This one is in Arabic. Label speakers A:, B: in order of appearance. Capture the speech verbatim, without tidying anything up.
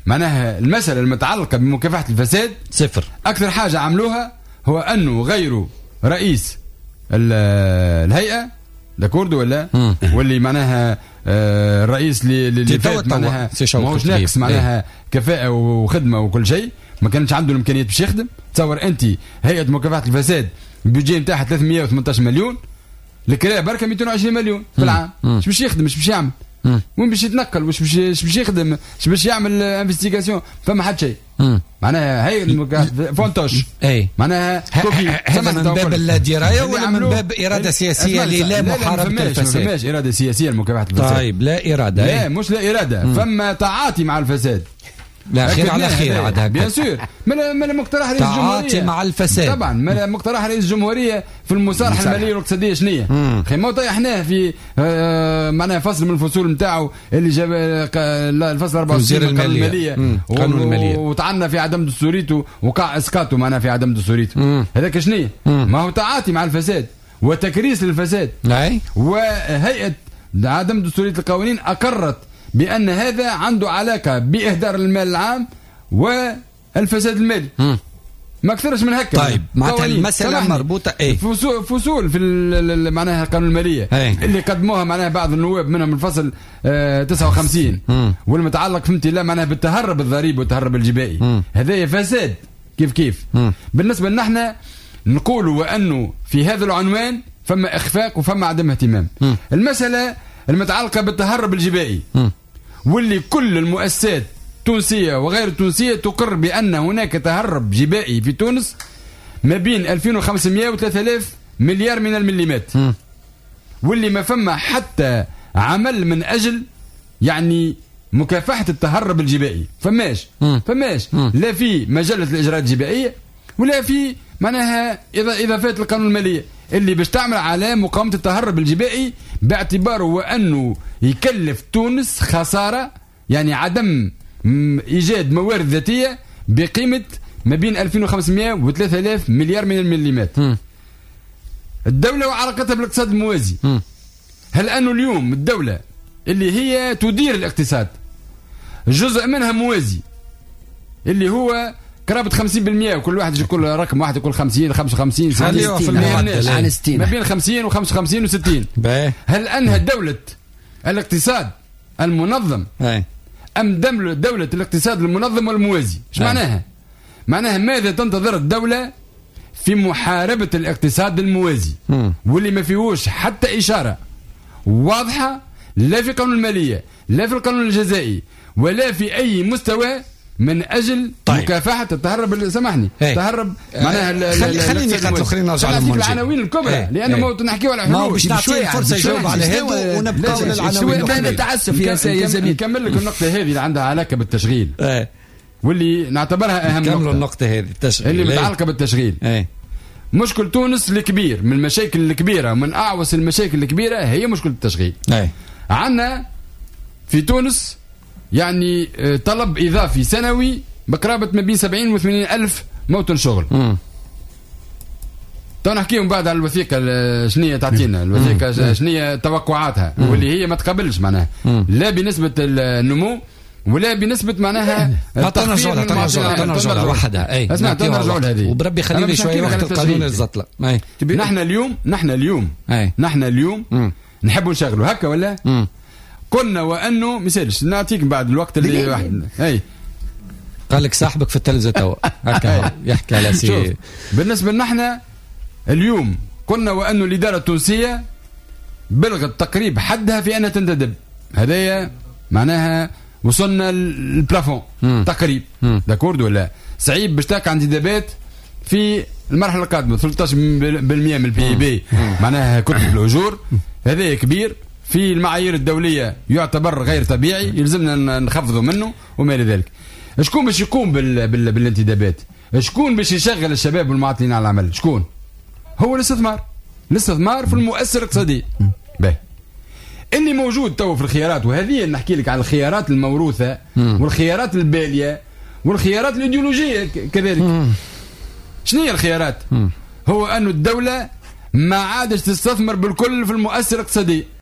A: معناها المسألة المتعلقة بمكافحة الفساد
B: صفر.
A: أكثر حاجة عملوها هو أنه غيروا رئيس الهيئة داكوردو ولا مم. واللي معناها آه الرئيس اللي فات معناها ماهوش ناقص معناها ايه. كفاءة وخدمة وكل شيء، ما كانش عنده الإمكانيات باش يخدم. تصور أنت هيئة مكافحة الفساد البيجي نتاعها ثلاثمية وثمانية عشر مليون، الكراء بركة مئتين وعشرين مليون في العام، مش باش يخدم مش باش يعمل مم. وين باش يتنقل واش باش باش يخدم باش باش يعمل انفستيغاسيون، فما حد شيء معناها هي فونتوش
B: اي
A: معناها
B: هذا من باب الدرايه ولا من باب اراده سياسيه لا محاربه الفساد؟
A: ما فماش اراده سياسيه لمكافحه الفساد.
B: طيب لا اراده
A: لا مش لا اراده مم. فما تعاطي مع الفساد.
B: لا خير على خير عاد هكا
A: بيان سور. من مقترح رئيس الجمهوريه
B: تعاطي مع الفساد
A: طبعا. من مقترح رئيس الجمهوريه في المصالحه الماليه والاقتصاديه شنيه خي ما طيحناه في آه معناها فصل من الفصول نتاعو اللي جاب الفصل أربعة وستين من القانون الماليه
B: قانون الماليه
A: وطعنا في عدم دستوريته وقع اسقاطه معناها في عدم دستوريته. هذاك شنيه ما هو تعاطي مع الفساد وتكريس للفساد. وهيئه عدم دستوريه القوانين اقرت بأن هذا عنده علاقة بإهدار المال العام والفساد المالي. م. ما أكثرش من هكا.
B: طيب معناتها المسألة مربوطة ايه
A: فصول, فصول في معناها القانون المالية
B: ايه.
A: اللي قدموها معناها بعض النواب منهم الفصل آه تسعة وخمسين والمتعلق فهمتي لا معناها بالتهرب الضريبي والتهرب الجبائي. هذا فساد كيف كيف. م. بالنسبة لنا نقولوا وأنه في هذا العنوان فما إخفاق وفما عدم اهتمام. م. المسألة المتعلقة بالتهرب الجبائي م. واللي كل المؤسسات التونسية وغير التونسية تقر بأن هناك تهرب جبائي في تونس ما بين ألفين وخمسمائة و ثلاثة آلاف مليار من المليمات م. واللي ما فما حتى عمل من أجل يعني مكافحة التهرب الجبائي. فماش م. فماش م. لا في مجلة الإجراءات الجبائية ولا في معناها إضافات القانون المالية اللي باش تعمل على مقاومة التهرب الجبائي باعتباره وأنه يكلف تونس خسارة يعني عدم إيجاد موارد ذاتية بقيمة ما بين ألفين وخمسمائة و ثلاثة آلاف مليار من المليمات. م. الدولة وعلاقتها بالاقتصاد الموازي. م. هل أنه اليوم الدولة اللي هي تدير الاقتصاد جزء منها موازي اللي هو قرابة خمسين بالمئة وكل واحد يقول رقم واحد يقول خمسين خمسة وخمسين ستين ما بين خمسين وخمسة وخمسين وستين. هل أنها دولة الاقتصاد المنظم أي. أم دولة الاقتصاد المنظم والموازي؟ ايش معناها؟ معناها ماذا تنتظر الدولة في محاربة الاقتصاد الموازي م. واللي ما فيهوش حتى إشارة واضحة لا في قانون المالية لا في القانون الجزائي ولا في أي مستوى من اجل طيب. مكافحه التهرب. سامحني التهرب معناها
B: خلي خليني قد خلينا نرجع
A: للعناوين الكبرى لانه ما نحكيو على حلول.
B: ما باش نعطيه فرصه يجاوب على هذا ونبقاو للعناوين.
A: انا نتعسف يا زميلي نكمل لك النقطه هذه اللي عندها علاقه بالتشغيل واللي نعتبرها اهم نقطه.
B: النقطه هذه التشغيل
A: اللي متعلقه بالتشغيل. ايه. مشكل تونس الكبير من المشاكل الكبيره من اعوص المشاكل الكبيره هي مشكله التشغيل. ايه. عندنا في تونس يعني طلب إضافي سنوي بقرابة ما بين سبعين وثمانين ألف موطن شغل. تو نحكيهم بعد على الوثيقة شنية تعطينا الوثيقة شنية توقعاتها مم. واللي هي ما تقبلش معناها مم. لا بنسبة النمو ولا بنسبة معناها
B: تنرجع لها تنرجع تنرجع لها وحدها. اي
A: اسمع تنرجع لها هذه
B: وبربي خلي لي شوية وقت القانون الزطلة.
A: نحن اليوم نحن اليوم نحن اليوم نحبوا نشغلوا هكا ولا مم. قلنا وانه مثالش نعطيك بعد الوقت اللي واحد اي
B: قال لك صاحبك في التلفزه توا هكا يحكي على سي.
A: بالنسبه لنا احنا اليوم قلنا وانه الاداره التونسيه بلغت تقريب حدها في انها تنتدب. هذايا معناها وصلنا للبلافون تقريب داكورد ولا صعيب باش تلقى انتدابات في المرحله القادمه ثلاثة عشر بالمئة من البي بي معناها كتب الاجور. هذا كبير في المعايير الدولية يعتبر غير طبيعي يلزمنا نخفضوا منه وما إلى ذلك. شكون باش يقوم بال... بال... بالانتدابات؟ شكون باش يشغل الشباب والمواطنين على العمل؟ شكون؟ هو الاستثمار. الاستثمار في المؤسسة الاقتصادية. باهي اللي موجود تو في الخيارات وهذه نحكي لك على الخيارات الموروثة والخيارات البالية والخيارات الإيديولوجية كذلك. شنو هي الخيارات؟ هو أن الدولة ما عادش تستثمر بالكل في المؤسسة الاقتصادية.